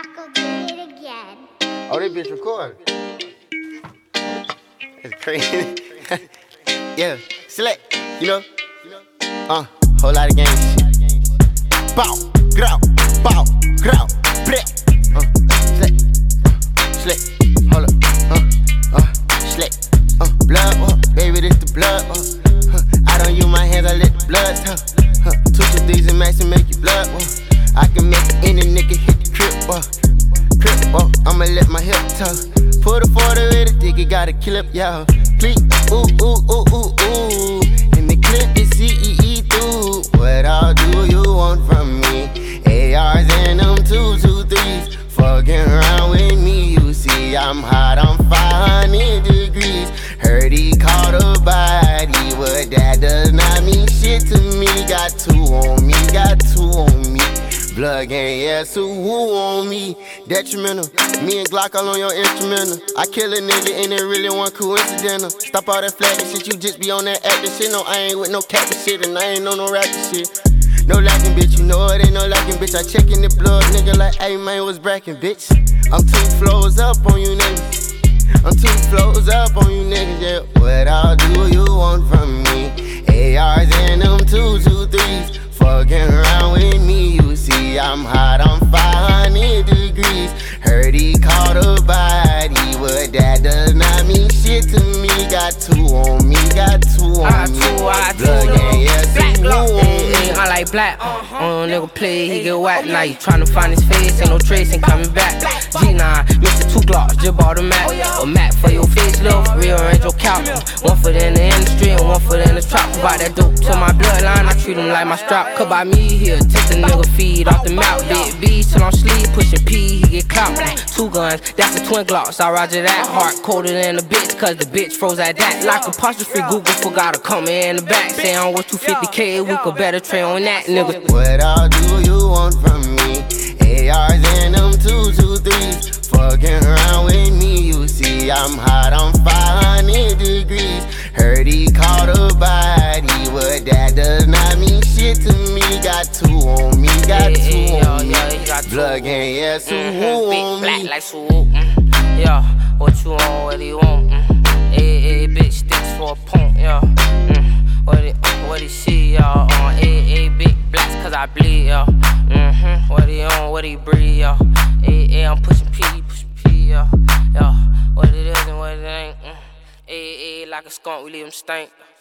Rocco did it again. Oh, that bitch recording. It's crazy. Yeah, select, you know. Whole lot of games. Bow, grow, bleh. Select, hold up, select, blood, baby, this the blood, I don't use my hands, I let the blood talk. 2 to 3s and max and make you blood, I can make any nigga hit the crib, I'ma let my hip talk. Put a 40 with a dick, it got a clip, y'all. Please, ooh, and the clip is CEE through. What all do you want from me? ARs and them 2 to 3s. Fucking around with me, you see I'm hot, I'm 500 degrees. Heard he caught a body, but that does not mean shit to me. Got 2 on me, got 2 on me. Blood gang, yeah, so who on me? Detrimental, me and Glock all on your instrumental. I kill a nigga and it really one coincidental. Stop all that flagging shit, you just be on that acting shit. No, I ain't with no capping shit and I ain't on no rapping shit. No lacking, bitch, you know it ain't no lacking, bitch. I checkin' the blood, nigga, like, hey, man, what's brackin', bitch? I'm 2 flows up on you niggas. I'm 2 flows up on you niggas, yeah. What all do you want from me? ARs and them 2 to 3s. Fucking around with me, you see I'm hot, I'm 500 degrees. Heard he caught a body, but that does not mean shit to me. Got 2 on me, got 2 on me. Blood gang, yeah, so who on me? I like black, nigga play, he get whacked. Now you tryna find his face, ain't no trace, ain't coming back. G9, Mr. 2 Glocks, just bought a Mac. A Mac for your face, love, rearrange your couch. 1 foot in the industry and 1 foot in the trap. Provide that dope to my bloodline, I treat him like my strap. Cut by me here, take the nigga feed off the mouth. Big B till I'm sleep, pushing P, he get clout. 2 guns, that's a twin Glocks, I roger that. Heart colder than a bitch, cause the bitch froze at that. Like apostrophe, Google forgot to come in the back. Say I'm worth 250K, we could better trade on that, nigga. What all do you want from me? ARs and them 2 to 3s. Fucking around with me, you see I'm hot, I'm 500 degrees. Heard he caught a body, but that does not mean shit to me. Got 2 on me, got 2 on me. Blood gang, yeah, so who on me? Black like swoop, yeah. What you want, what do you want? Bitch sticks for a pump, yeah. What he see, y'all? Big blacks cause I bleed, yeah. What he on, what he breathe, yeah. I'm pushing P, yeah. What it is and what it ain't. Like a skunk, we leave him stank.